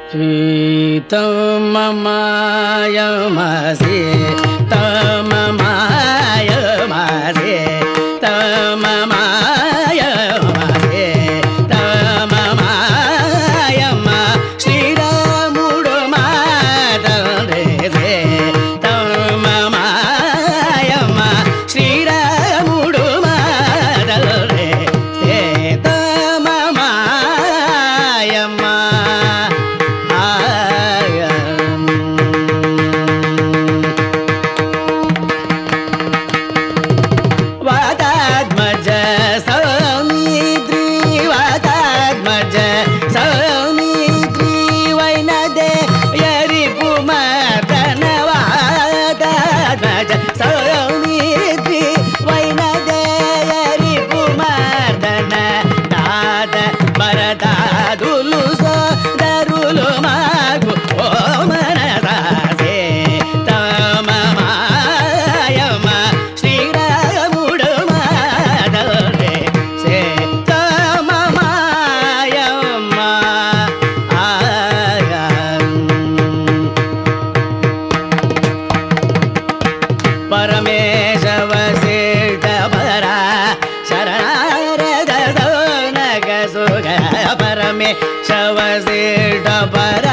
శ్రీతమమాయ మాసే తమమాయ మాసే తమమాయ మాసే తమమాయ మా శ్రీరాముడు మాతరే తమమాయ మా శ్రీరాముడు మాతరే తమమాయ మా వాతాత్మజ సౌమిత్రి వాతాత్మజ సౌమిత్రి వైనదే యరిపు మర్దన వాతాత్మజ సౌమిత్రి వైనదే యరిపు మర్దన దాద భరతాదులు సోదరులు మాకు ఓ మనసాసే తమమాయమ శ్రీరాముడు మాధవే సే తమమాయమ పరమేశ వశిష్ఠ పరా శరణారద సౌనక సుఖ పరమేశ వశిష్ఠ పర